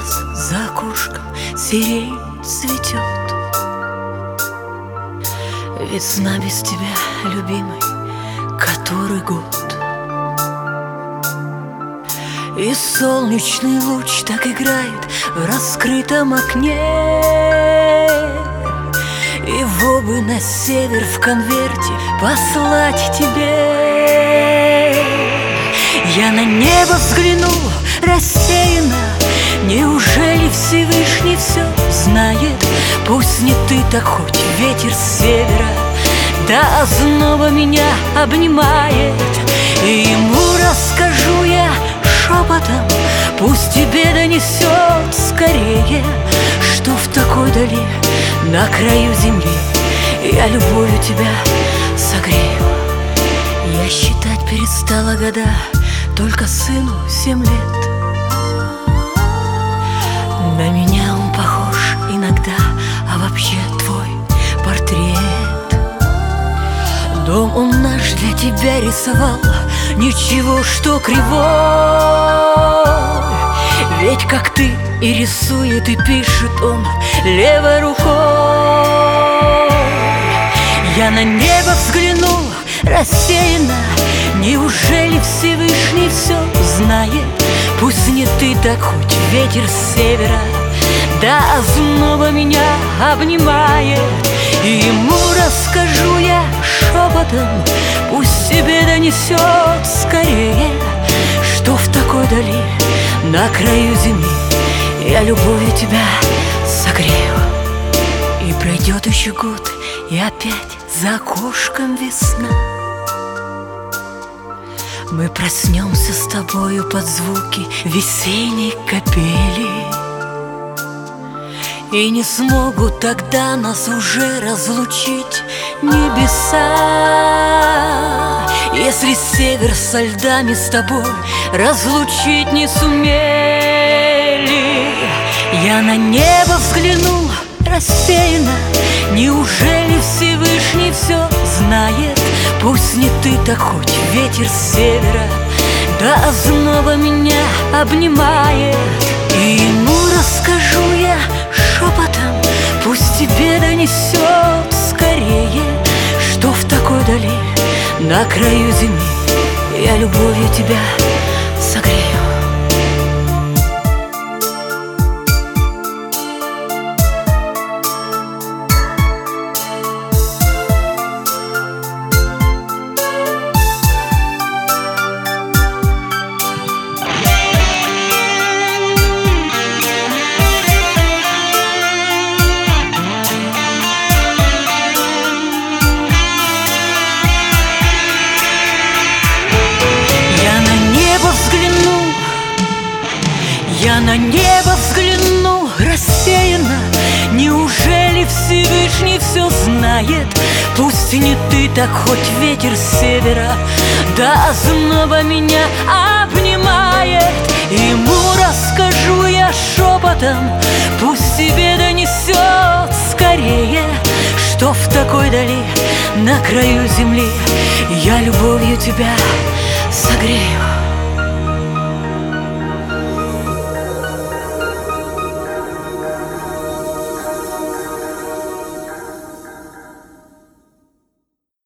час за окошком сирень цветет. Весна без тебя, любимый, который год. И солнечный луч так играет в раскрытом окне. Его бы на север в конверте послать тебе. Я на небо взглянул рассеянно. Неужели Всевышний все знает? Пусть не ты, так хоть ветер с севера до озноба меня обнимает. И ему расскажу я шепотом, пусть тебе донесет скорее, что в такой дали, на краю земли, я любовью тебя согрею. Я считать перестала года, только сыну 7 лет. На меня он похож иногда, а вообще твой портрет. Дом он наш для тебя рисовал, ничего, что кривой. Ведь как ты и рисует, и пишет он левой рукой. Я на небо взглянул рассеянно. Неужели Всевышний все знает? Пусть не ты, так хоть ветер с севера до озноба меня обнимает. И ему расскажу я шепотом, пусть тебе донесет скорее, что в такой дали, на краю земли, я любовью тебя согрею. И пройдет еще год, и опять за окошком весна. Мы проснемся с тобою под звуки весенней капели. И не смогут тогда нас уже разлучить небеса. Если север со льдами с тобой разлучить не сумели. Я на небо взглянул рассеянно. Неужели Всевышний все знает? Пусть не ты, так хоть ветер с севера до озноба меня обнимает. И ему расскажу я шепотом, пусть тебе донесет скорее, что в такой дали, на краю земли, я любовью тебя согрею. Я на небо взглянул рассеянно. Неужели Всевышний все знает? Пусть не ты, так хоть ветер с севера до озноба меня обнимает. Ему расскажу я шепотом, пусть тебе донесет скорее, что в такой дали, на краю земли, я любовью тебя согрею.